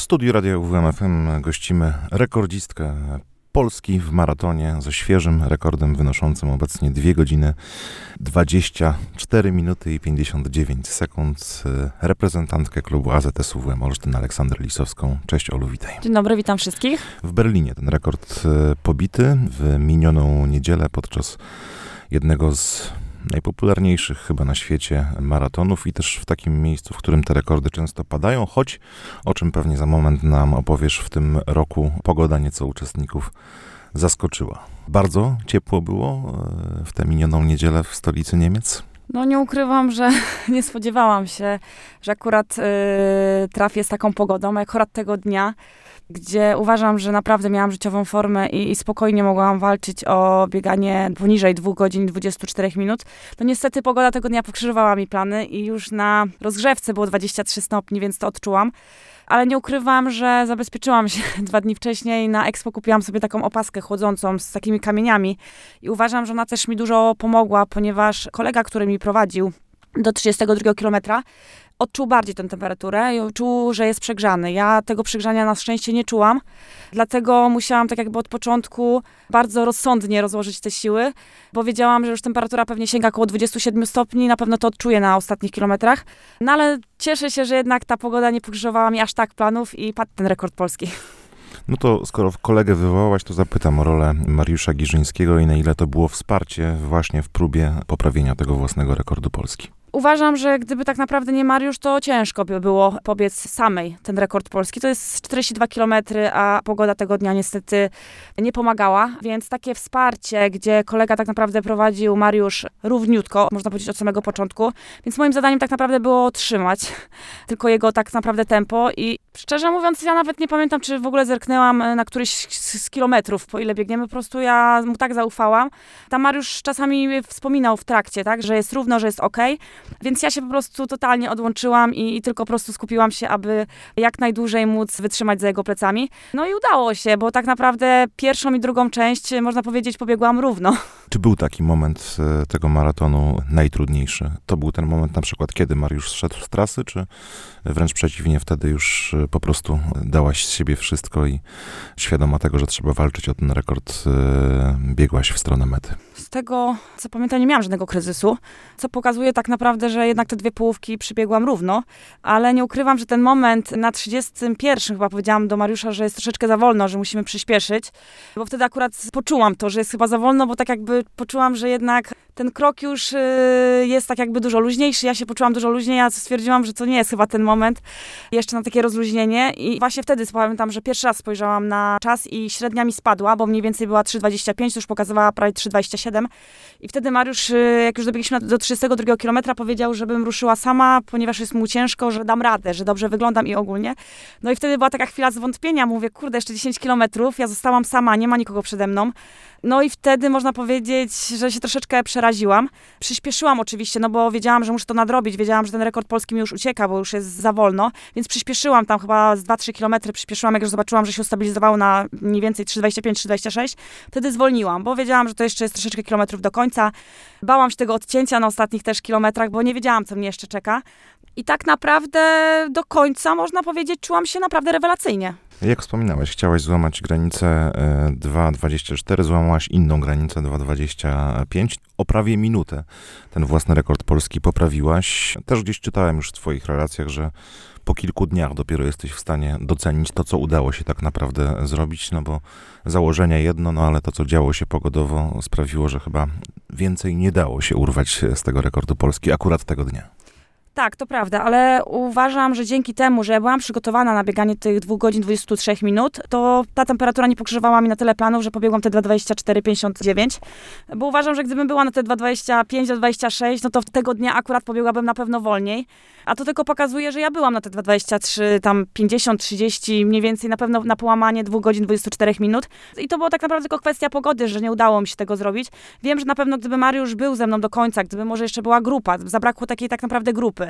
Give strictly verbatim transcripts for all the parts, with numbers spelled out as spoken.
studiu Radia U W M F M gościmy rekordzistkę Polski w maratonie ze świeżym rekordem wynoszącym obecnie dwie godziny dwadzieścia cztery minuty i pięćdziesiąt dziewięć sekund. Reprezentantkę klubu A Z S U W M Olsztyn Aleksandrę Lisowską. Cześć Olu, witaj. Dzień dobry, witam wszystkich. W Berlinie ten rekord pobity w minioną niedzielę podczas jednego z najpopularniejszych chyba na świecie maratonów i też w takim miejscu, w którym te rekordy często padają, choć, o czym pewnie za moment nam opowiesz, w tym roku pogoda nieco uczestników zaskoczyła. Bardzo ciepło było w tę minioną niedzielę w stolicy Niemiec? No nie ukrywam, że nie spodziewałam się, że akurat yy, trafię z taką pogodą, jak akurat tego dnia, gdzie uważam, że naprawdę miałam życiową formę i, i spokojnie mogłam walczyć o bieganie poniżej dwóch godzin dwudziestu czterech minut. No niestety pogoda tego dnia pokrzyżowała mi plany i już na rozgrzewce było dwadzieścia trzy stopni, więc to odczułam. Ale nie ukrywam, że zabezpieczyłam się dwa dni wcześniej. Na Expo kupiłam sobie taką opaskę chłodzącą z takimi kamieniami i uważam, że ona też mi dużo pomogła, ponieważ kolega, który mi prowadził do trzydziestego drugiego kilometra, odczuł bardziej tę temperaturę i czuł, że jest przegrzany. Ja tego przegrzania na szczęście nie czułam, dlatego musiałam tak jakby od początku bardzo rozsądnie rozłożyć te siły, bo wiedziałam, że już temperatura pewnie sięga około dwudziestu siedmiu stopni, na pewno to odczuję na ostatnich kilometrach. No ale cieszę się, że jednak ta pogoda nie pokrzyżowała mi aż tak planów i padł ten rekord polski. No to skoro kolegę wywołałaś, to zapytam o rolę Mariusza Giżyńskiego i na ile to było wsparcie właśnie w próbie poprawienia tego własnego rekordu Polski. Uważam, że gdyby tak naprawdę nie Mariusz, to ciężko by było pobiec samej ten rekord polski. To jest czterdzieści dwa kilometry, a pogoda tego dnia niestety nie pomagała, więc takie wsparcie, gdzie kolega tak naprawdę prowadził Mariusz równiutko, można powiedzieć od samego początku, więc moim zadaniem tak naprawdę było trzymać tylko jego tak naprawdę tempo i szczerze mówiąc, ja nawet nie pamiętam, czy w ogóle zerknęłam na któryś z kilometrów, po ile biegniemy, po prostu ja mu tak zaufałam. Tam Mariusz czasami wspominał w trakcie, tak, że jest równo, że jest okej. Więc ja się po prostu totalnie odłączyłam i, i tylko po prostu skupiłam się, aby jak najdłużej móc wytrzymać za jego plecami. No i udało się, bo tak naprawdę pierwszą i drugą część, można powiedzieć, pobiegłam równo. Czy był taki moment tego maratonu najtrudniejszy? To był ten moment na przykład, kiedy Mariusz zszedł z trasy, czy wręcz przeciwnie, wtedy już po prostu dałaś z siebie wszystko i świadoma tego, że trzeba walczyć o ten rekord, biegłaś w stronę mety? Z tego, co pamiętam, nie miałam żadnego kryzysu, co pokazuje tak naprawdę, że jednak te dwie połówki przybiegłam równo, ale nie ukrywam, że ten moment na trzydziestym pierwszym chyba powiedziałam do Mariusza, że jest troszeczkę za wolno, że musimy przyspieszyć, bo wtedy akurat poczułam to, że jest chyba za wolno, bo tak jakby poczułam, że jednak ten krok już jest tak jakby dużo luźniejszy, ja się poczułam dużo luźniej, a stwierdziłam, że to nie jest chyba ten moment jeszcze na takie rozluźnienie i właśnie wtedy pamiętam, że pierwszy raz spojrzałam na czas i średnia mi spadła, bo mniej więcej była trzy dwadzieścia pięć, to już pokazywała prawie trzy dwadzieścia siedem i wtedy Mariusz, jak już dobiegliśmy do trzydziestego drugiego kilometra, powiedział, żebym ruszyła sama, ponieważ jest mu ciężko, że dam radę, że dobrze wyglądam i ogólnie. No i wtedy była taka chwila zwątpienia, mówię, kurde, jeszcze dziesięć kilometrów, ja zostałam sama, nie ma nikogo przede mną. No i wtedy można powiedzieć, że się troszeczkę przeraziłam. Przyspieszyłam oczywiście, no bo wiedziałam, że muszę to nadrobić, wiedziałam, że ten rekord polski mi już ucieka, bo już jest za wolno, więc przyspieszyłam tam chyba z dwa trzy kilometry, przyspieszyłam, jak już zobaczyłam, że się ustabilizowało na mniej więcej trzy dwadzieścia pięć trzy dwadzieścia sześć, wtedy zwolniłam, bo wiedziałam, że to jeszcze jest troszeczkę kilometrów do końca. Bałam się tego odcięcia na ostatnich też kilometrach, bo nie wiedziałam, co mnie jeszcze czeka. I tak naprawdę do końca, można powiedzieć, czułam się naprawdę rewelacyjnie. Jak wspominałeś, chciałaś złamać granicę dwa dwadzieścia cztery, złamałaś inną granicę dwa dwadzieścia pięć. O prawie minutę ten własny rekord polski poprawiłaś. Też gdzieś czytałem już w twoich relacjach, że po kilku dniach dopiero jesteś w stanie docenić to, co udało się tak naprawdę zrobić, no bo założenia jedno, no ale to, co działo się pogodowo, sprawiło, że chyba więcej nie dało się urwać z tego rekordu Polski akurat tego dnia. Tak, to prawda, ale uważam, że dzięki temu, że ja byłam przygotowana na bieganie tych dwóch godzin dwudziestu trzech minut, to ta temperatura nie pokrzyżowała mi na tyle planów, że pobiegłam te dwa dwadzieścia cztery pięćdziesiąt dziewięć, bo uważam, że gdybym była na te dwa dwadzieścia pięć do dwadzieścia sześć, no to tego dnia akurat pobiegłabym na pewno wolniej, a to tylko pokazuje, że ja byłam na te dwa dwadzieścia trzy, tam pięćdziesiąt trzydzieści, mniej więcej na pewno na połamanie dwóch godzin dwudziestu czterech minut i to było tak naprawdę tylko kwestia pogody, że nie udało mi się tego zrobić. Wiem, że na pewno gdyby Mariusz był ze mną do końca, gdyby może jeszcze była grupa, zabrakło takiej tak naprawdę grupy, głowy,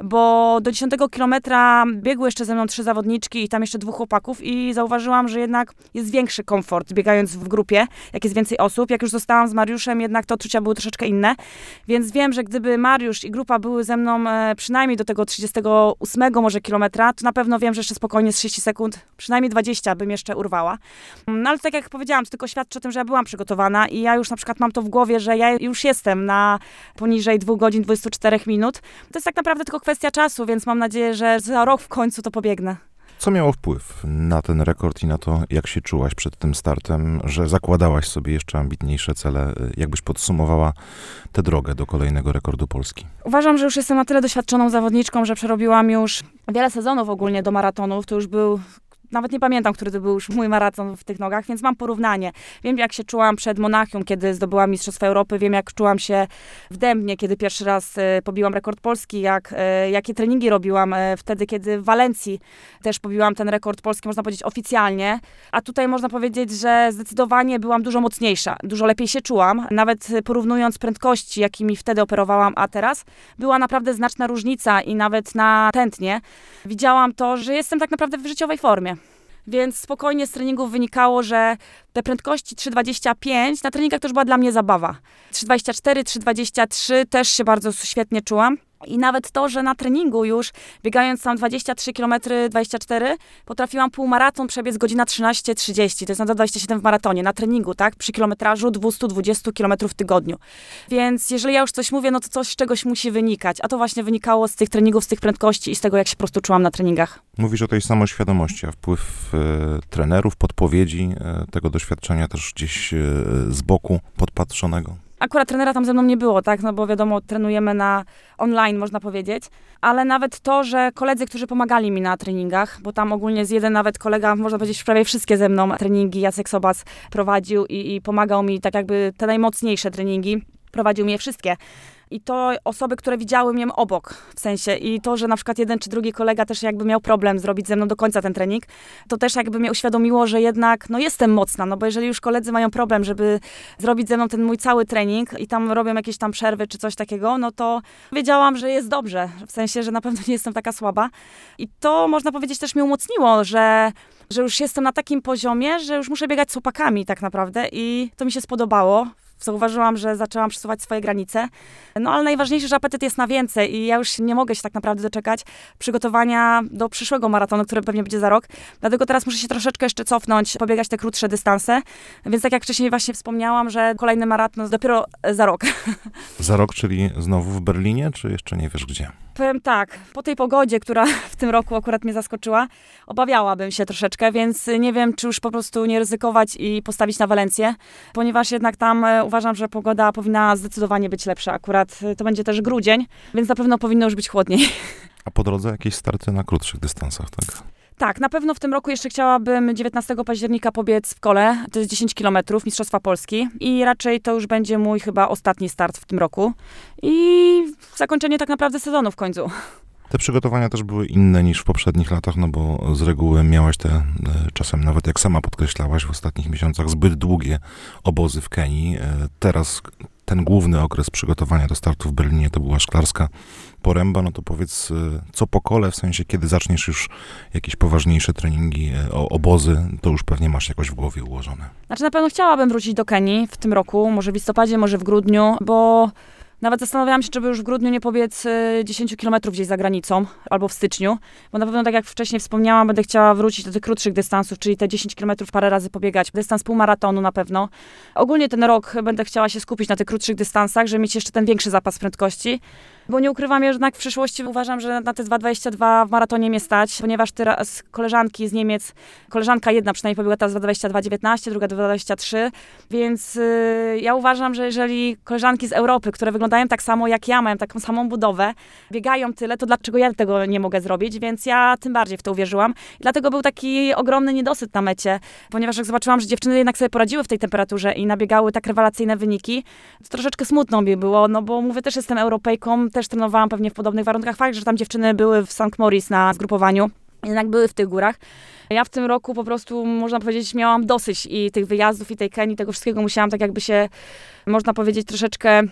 bo do dziesiątego kilometra biegły jeszcze ze mną trzy zawodniczki i tam jeszcze dwóch chłopaków i zauważyłam, że jednak jest większy komfort biegając w grupie, jak jest więcej osób. Jak już zostałam z Mariuszem, jednak te odczucia były troszeczkę inne, więc wiem, że gdyby Mariusz i grupa były ze mną e, przynajmniej do tego trzydziestego ósmego może kilometra, to na pewno wiem, że jeszcze spokojnie z trzydzieści sekund, przynajmniej dwadzieścia bym jeszcze urwała. No ale tak jak powiedziałam, to tylko świadczy o tym, że ja byłam przygotowana i ja już na przykład mam to w głowie, że ja już jestem na poniżej dwóch godzin dwudziestu czterech minut. To jest tak naprawdę tylko kwestia czasu, więc mam nadzieję, że za rok w końcu to pobiegnę. Co miało wpływ na ten rekord i na to, jak się czułaś przed tym startem, że zakładałaś sobie jeszcze ambitniejsze cele? Jakbyś podsumowała tę drogę do kolejnego rekordu Polski? Uważam, że już jestem na tyle doświadczoną zawodniczką, że przerobiłam już wiele sezonów ogólnie do maratonów. To już był... Nawet nie pamiętam, który to był już mój maraton w tych nogach, więc mam porównanie. Wiem, jak się czułam przed Monachium, kiedy zdobyłam Mistrzostwa Europy. Wiem, jak czułam się w Dębnie, kiedy pierwszy raz e, pobiłam rekord Polski. Jak, e, jakie treningi robiłam e, wtedy, kiedy w Walencji też pobiłam ten rekord Polski, można powiedzieć oficjalnie. A tutaj można powiedzieć, że zdecydowanie byłam dużo mocniejsza. Dużo lepiej się czułam. Nawet porównując prędkości, jakimi wtedy operowałam, a teraz, była naprawdę znaczna różnica i nawet na tętnie widziałam to, że jestem tak naprawdę w życiowej formie. Więc spokojnie z treningów wynikało, że te prędkości trzy dwadzieścia pięć na treningach to już była dla mnie zabawa. trzy dwadzieścia cztery, trzy dwadzieścia trzy też się bardzo świetnie czułam. I nawet to, że na treningu już, biegając tam dwadzieścia trzy kilometry, dwadzieścia cztery, potrafiłam półmaraton przebiec godzina trzynaście trzydzieści. To jest na dwadzieścia siedem w maratonie, na treningu, tak? Przy kilometrażu dwieście dwadzieścia kilometrów w tygodniu. Więc jeżeli ja już coś mówię, no to coś z czegoś musi wynikać. A to właśnie wynikało z tych treningów, z tych prędkości i z tego, jak się po prostu czułam na treningach. Mówisz o tej samoświadomości, a wpływ e, trenerów, podpowiedzi, e, tego doświadczenia też gdzieś e, z boku podpatrzonego? Akurat trenera tam ze mną nie było, tak, no bo wiadomo, trenujemy na online, można powiedzieć, ale nawet to, że koledzy, którzy pomagali mi na treningach, bo tam ogólnie z jeden nawet kolega, można powiedzieć, prawie wszystkie ze mną treningi, Jacek Sobac prowadził i, i pomagał mi tak jakby te najmocniejsze treningi, prowadził mi je wszystkie. I to osoby, które widziały mnie obok, w sensie, i to, że na przykład jeden czy drugi kolega też jakby miał problem zrobić ze mną do końca ten trening, to też jakby mnie uświadomiło, że jednak, no jestem mocna, no bo jeżeli już koledzy mają problem, żeby zrobić ze mną ten mój cały trening i tam robią jakieś tam przerwy czy coś takiego, no to wiedziałam, że jest dobrze, w sensie, że na pewno nie jestem taka słaba. I to, można powiedzieć, też mnie umocniło, że że już jestem na takim poziomie, że już muszę biegać z chłopakami tak naprawdę i to mi się spodobało. Zauważyłam, że zaczęłam przesuwać swoje granice. No ale najważniejsze, że apetyt jest na więcej i ja już nie mogę się tak naprawdę doczekać przygotowania do przyszłego maratonu, który pewnie będzie za rok. Dlatego teraz muszę się troszeczkę jeszcze cofnąć, pobiegać te krótsze dystanse. Więc tak jak wcześniej właśnie wspomniałam, że kolejny maraton dopiero za rok. Za rok, czyli znowu w Berlinie, czy jeszcze nie wiesz gdzie? Powiem tak, po tej pogodzie, która w tym roku akurat mnie zaskoczyła, obawiałabym się troszeczkę, więc nie wiem, czy już po prostu nie ryzykować i postawić na Walencję, ponieważ jednak tam uważam, że pogoda powinna zdecydowanie być lepsza. Akurat to będzie też grudzień, więc na pewno powinno już być chłodniej. A po drodze jakieś starty na krótszych dystansach, tak? Tak, na pewno w tym roku jeszcze chciałabym dziewiętnastego października pobiec w Kole, to jest dziesięć kilometrów, Mistrzostwa Polski i raczej to już będzie mój chyba ostatni start w tym roku i zakończenie tak naprawdę sezonu w końcu. Te przygotowania też były inne niż w poprzednich latach, no bo z reguły miałaś te, e, czasem nawet jak sama podkreślałaś, w ostatnich miesiącach zbyt długie obozy w Kenii. E, teraz ten główny okres przygotowania do startu w Berlinie to była Szklarska Poręba, no to powiedz, e, co po Kole, w sensie kiedy zaczniesz już jakieś poważniejsze treningi, e, o, obozy, to już pewnie masz jakoś w głowie ułożone. Znaczy na pewno chciałabym wrócić do Kenii w tym roku, może w listopadzie, może w grudniu, bo nawet zastanawiałam się, czy by już w grudniu nie pobiec dziesięć kilometrów gdzieś za granicą, albo w styczniu, bo na pewno, tak jak wcześniej wspomniałam, będę chciała wrócić do tych krótszych dystansów, czyli te dziesięć kilometrów parę razy pobiegać, dystans półmaratonu na pewno. Ogólnie ten rok będę chciała się skupić na tych krótszych dystansach, żeby mieć jeszcze ten większy zapas prędkości, bo nie ukrywam, jednak w przyszłości uważam, że na te dwa dwadzieścia dwa w maratonie mnie stać, ponieważ teraz koleżanki z Niemiec, koleżanka jedna przynajmniej pobiegła teraz dwa dwadzieścia dwa dziewiętnaście, druga dwa dwadzieścia trzy, więc yy, ja uważam, że jeżeli koleżanki z Europy, które wyglądają tak samo jak ja, mają taką samą budowę, biegają tyle, to dlaczego ja tego nie mogę zrobić, więc ja tym bardziej w to uwierzyłam. I dlatego był taki ogromny niedosyt na mecie, ponieważ jak zobaczyłam, że dziewczyny jednak sobie poradziły w tej temperaturze i nabiegały tak rewelacyjne wyniki, to troszeczkę smutno mi było, no bo mówię, też jestem Europejką, też trenowałam pewnie w podobnych warunkach. Fakt, że tam dziewczyny były w Sankt Moritz na zgrupowaniu, jednak były w tych górach. Ja w tym roku po prostu, można powiedzieć, miałam dosyć i tych wyjazdów, i tej Kenii, tego wszystkiego musiałam tak jakby się, można powiedzieć, troszeczkę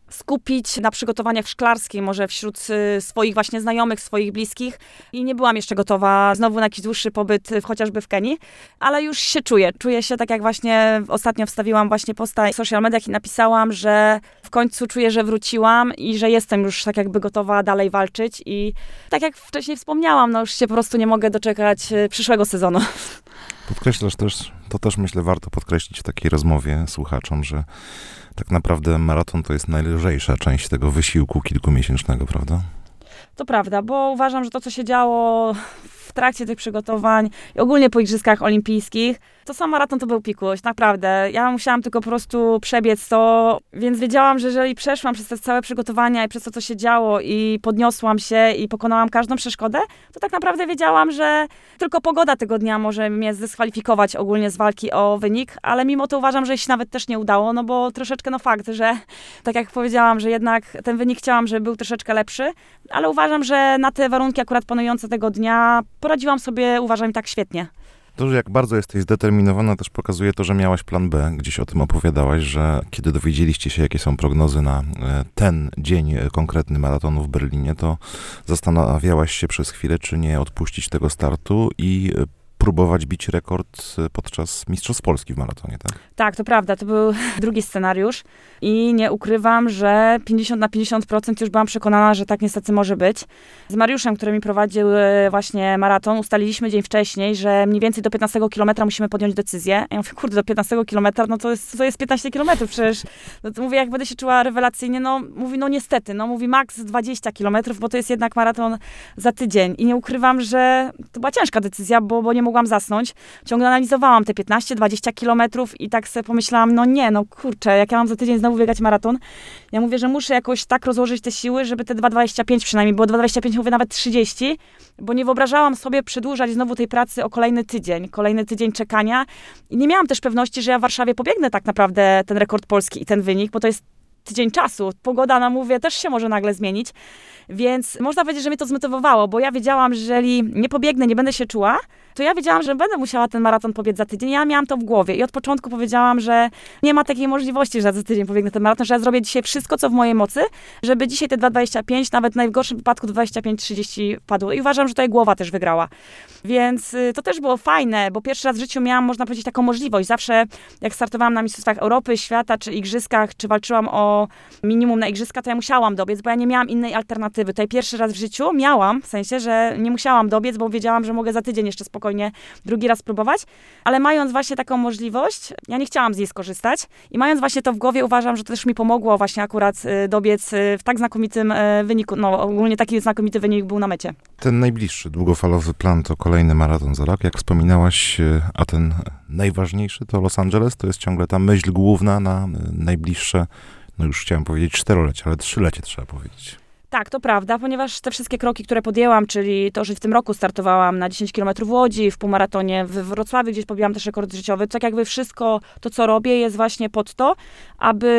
skupić na przygotowaniach szklarskich, może wśród y, swoich właśnie znajomych, swoich bliskich. I nie byłam jeszcze gotowa znowu na jakiś dłuższy pobyt, y, chociażby w Kenii, ale już się czuję. Czuję się tak jak właśnie ostatnio wstawiłam właśnie posta w social mediach i napisałam, że w końcu czuję, że wróciłam i że jestem już tak jakby gotowa dalej walczyć. I tak jak wcześniej wspomniałam, no już się po prostu nie mogę doczekać y, przyszłego sezonu. Podkreślasz też, to też myślę warto podkreślić w takiej rozmowie słuchaczom, że tak naprawdę maraton to jest najlżejsza część tego wysiłku kilkumiesięcznego, prawda? To prawda, bo uważam, że to, co się działo w trakcie tych przygotowań i ogólnie po Igrzyskach Olimpijskich, to sam maraton to był pikuś, naprawdę. Ja musiałam tylko po prostu przebiec to, więc wiedziałam, że jeżeli przeszłam przez te całe przygotowania i przez to, co się działo i podniosłam się i pokonałam każdą przeszkodę, to tak naprawdę wiedziałam, że tylko pogoda tego dnia może mnie zdyskwalifikować ogólnie z walki o wynik, ale mimo to uważam, że się nawet też nie udało, no bo troszeczkę no fakt, że tak jak powiedziałam, że jednak ten wynik chciałam, żeby był troszeczkę lepszy, ale uważam, że na te warunki akurat panujące tego dnia poradziłam sobie, uważam, tak świetnie. To, że jak bardzo jesteś zdeterminowana, też pokazuje to, że miałaś plan B. Gdzieś o tym opowiadałaś, że kiedy dowiedzieliście się, jakie są prognozy na ten dzień konkretny maratonu w Berlinie, to zastanawiałaś się przez chwilę, czy nie odpuścić tego startu i próbować bić rekord podczas Mistrzostw Polski w maratonie, tak? Tak, to prawda. To był drugi scenariusz i nie ukrywam, że pięćdziesiąt na pięćdziesiąt procent już byłam przekonana, że tak niestety może być. Z Mariuszem, który mi prowadził właśnie maraton, ustaliliśmy dzień wcześniej, że mniej więcej do piętnastego kilometra musimy podjąć decyzję. Ja mówię, kurde, do piętnastego kilometra, no to jest, to jest piętnaście kilometrów przecież. No to mówię, jak będę się czuła rewelacyjnie, no mówi, no niestety, no mówi maks dwadzieścia kilometrów, bo to jest jednak maraton za tydzień. I nie ukrywam, że to była ciężka decyzja, bo, bo nie mogłam zasnąć. Ciągle analizowałam te piętnaście dwadzieścia kilometrów i tak sobie pomyślałam, no nie, no kurczę, jak ja mam za tydzień znowu biegać maraton. Ja mówię, że muszę jakoś tak rozłożyć te siły, żeby te dwa dwadzieścia pięć przynajmniej było, dwa dwadzieścia pięć, mówię nawet trzydzieści, bo nie wyobrażałam sobie przedłużać znowu tej pracy o kolejny tydzień, kolejny tydzień czekania i nie miałam też pewności, że ja w Warszawie pobiegnę tak naprawdę ten rekord polski i ten wynik, bo to jest tydzień czasu. Pogoda, na mówię, też się może nagle zmienić. Więc można powiedzieć, że mnie to zmotywowało, bo ja wiedziałam, że jeżeli nie pobiegnę, nie będę się czuła, to ja wiedziałam, że będę musiała ten maraton pobiec za tydzień. Ja miałam to w głowie i od początku powiedziałam, że nie ma takiej możliwości, że za tydzień pobiegnę ten maraton, że ja zrobię dzisiaj wszystko, co w mojej mocy, żeby dzisiaj te dwa dwadzieścia pięć, nawet w najgorszym wypadku dwadzieścia pięć trzydzieści padło. I uważam, że tutaj głowa też wygrała. Więc y, to też było fajne, bo pierwszy raz w życiu miałam, można powiedzieć, taką możliwość. Zawsze jak startowałam na Mistrzostwach Europy, Świata, czy Igrzyskach, czy walczyłam o minimum na Igrzyska, to ja musiałam dobiec, bo ja nie miałam innej alternatywy. Tutaj pierwszy raz w życiu miałam, w sensie, że nie musiałam dobiec, bo wiedziałam, że mogę za tydzień jeszcze spokojnie drugi raz spróbować, ale mając właśnie taką możliwość, ja nie chciałam z niej skorzystać i mając właśnie to w głowie, uważam, że to też mi pomogło właśnie akurat y, dobiec y, w tak znakomitym y, wyniku, no ogólnie taki znakomity wynik był na mecie. Ten najbliższy, długofalowy plan to kolejny maraton za rok, jak wspominałaś, a ten najważniejszy to Los Angeles, to jest ciągle ta myśl główna na najbliższe, no już chciałem powiedzieć czterolecie, ale trzylecie trzeba powiedzieć. Tak, to prawda, ponieważ te wszystkie kroki, które podjęłam, czyli to, że w tym roku startowałam na dziesięć kilometrów w Łodzi, w półmaratonie w Wrocławiu, gdzieś pobiłam też rekord życiowy, tak jakby wszystko to, co robię, jest właśnie pod to, aby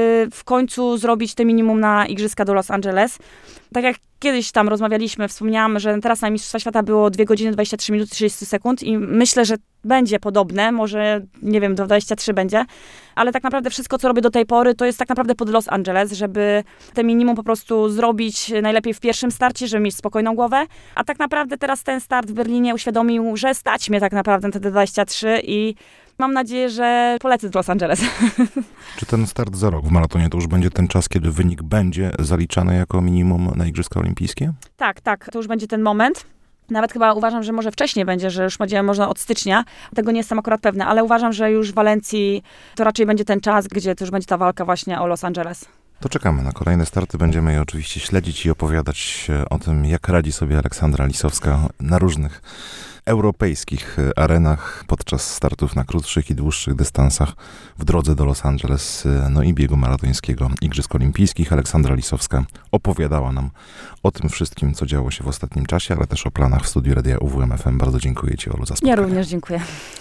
w końcu zrobić te minimum na Igrzyska do Los Angeles. Tak jak kiedyś tam rozmawialiśmy, wspomniałam, że teraz na Mistrzostwa Świata było dwie godziny dwadzieścia trzy minuty trzydzieści sekund i myślę, że będzie podobne, może nie wiem, do dwadzieścia trzy będzie, ale tak naprawdę wszystko, co robię do tej pory, to jest tak naprawdę pod Los Angeles, żeby te minimum po prostu zrobić najlepiej w pierwszym starcie, żeby mieć spokojną głowę, a tak naprawdę teraz ten start w Berlinie uświadomił, że stać mnie tak naprawdę na te dwadzieścia trzy i mam nadzieję, że polecę do Los Angeles. Czy ten start za rok w maratonie to już będzie ten czas, kiedy wynik będzie zaliczany jako minimum na Igrzyska Olimpijskie? Tak, tak, to już będzie ten moment. Nawet chyba uważam, że może wcześniej będzie, że już będzie można od stycznia. Tego nie jestem akurat pewna, ale uważam, że już w Walencji to raczej będzie ten czas, gdzie to już będzie ta walka właśnie o Los Angeles. To czekamy na kolejne starty. Będziemy je oczywiście śledzić i opowiadać o tym, jak radzi sobie Aleksandra Lisowska na różnych europejskich arenach podczas startów na krótszych i dłuższych dystansach w drodze do Los Angeles, no i biegu maratońskiego Igrzysk Olimpijskich. Aleksandra Lisowska opowiadała nam o tym wszystkim, co działo się w ostatnim czasie, ale też o planach w studiu Radia U W M F M. Bardzo dziękuję Ci, Olu, za spotkanie. Ja również dziękuję.